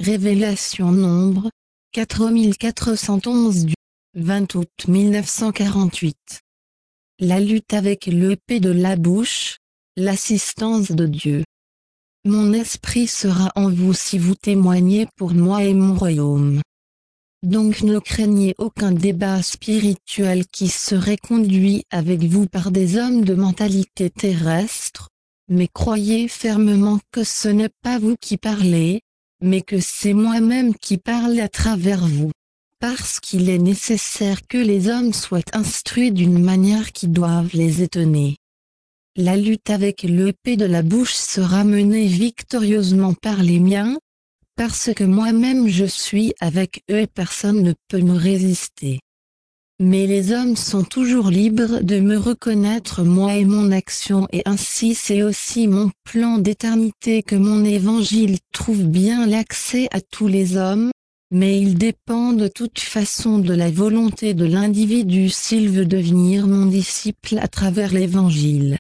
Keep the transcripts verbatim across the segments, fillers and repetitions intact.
Révélation nombre quatre mille quatre cent onze du vingt août mille neuf cent quarante-huit. La lutte avec l'épée de la bouche, l'assistance de Dieu. Mon esprit sera en vous si vous témoignez pour moi et mon royaume. Donc ne craignez aucun débat spirituel qui serait conduit avec vous par des hommes de mentalité terrestre, mais croyez fermement que ce n'est pas vous qui parlez, mais que c'est moi-même qui parle à travers vous. Parce qu'il est nécessaire que les hommes soient instruits d'une manière qui doive les étonner. La lutte avec l'épée de la bouche sera menée victorieusement par les miens, parce que moi-même je suis avec eux et personne ne peut me résister. Mais les hommes sont toujours libres de me reconnaître moi et mon action, et ainsi c'est aussi mon plan d'éternité que mon évangile trouve bien l'accès à tous les hommes, mais il dépend de toute façon de la volonté de l'individu s'il veut devenir mon disciple à travers l'évangile.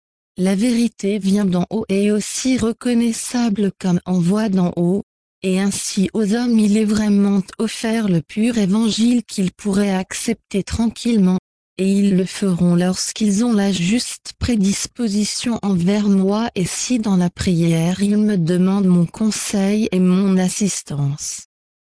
La vérité vient d'en haut et est aussi reconnaissable comme envoi d'en haut, et ainsi aux hommes il est vraiment offert le pur évangile qu'ils pourraient accepter tranquillement, et ils le feront lorsqu'ils ont la juste prédisposition envers moi et si dans la prière ils me demandent mon conseil et mon assistance.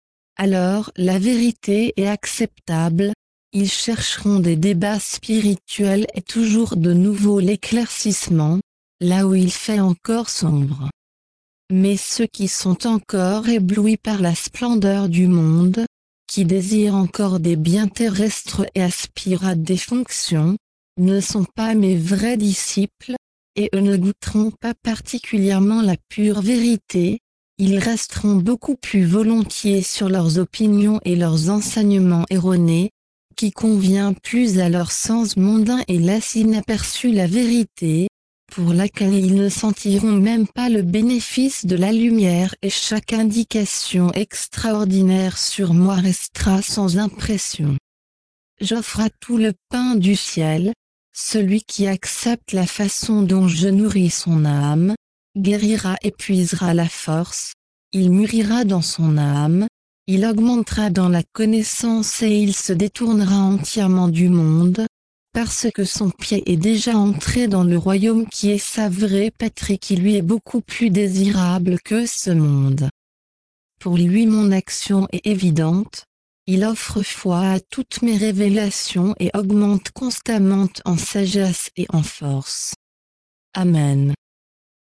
Alors la vérité est acceptable, ils chercheront des débats spirituels et toujours de nouveau l'éclaircissement, là où il fait encore sombre. Mais ceux qui sont encore éblouis par la splendeur du monde, qui désirent encore des biens terrestres et aspirent à des fonctions, ne sont pas mes vrais disciples, et eux ne goûteront pas particulièrement la pure vérité, ils resteront beaucoup plus volontiers sur leurs opinions et leurs enseignements erronés, qui convient plus à leur sens mondain et laissent inaperçue la vérité, pour laquelle ils ne sentiront même pas le bénéfice de la lumière et chaque indication extraordinaire sur moi restera sans impression. J'offre à tout le pain du ciel, celui qui accepte la façon dont je nourris son âme, guérira et puisera la force, il mûrira dans son âme, il augmentera dans la connaissance et il se détournera entièrement du monde, parce que son pied est déjà entré dans le royaume qui est sa vraie patrie qui lui est beaucoup plus désirable que ce monde. Pour lui mon action est évidente, il offre foi à toutes mes révélations et augmente constamment en sagesse et en force. Amen.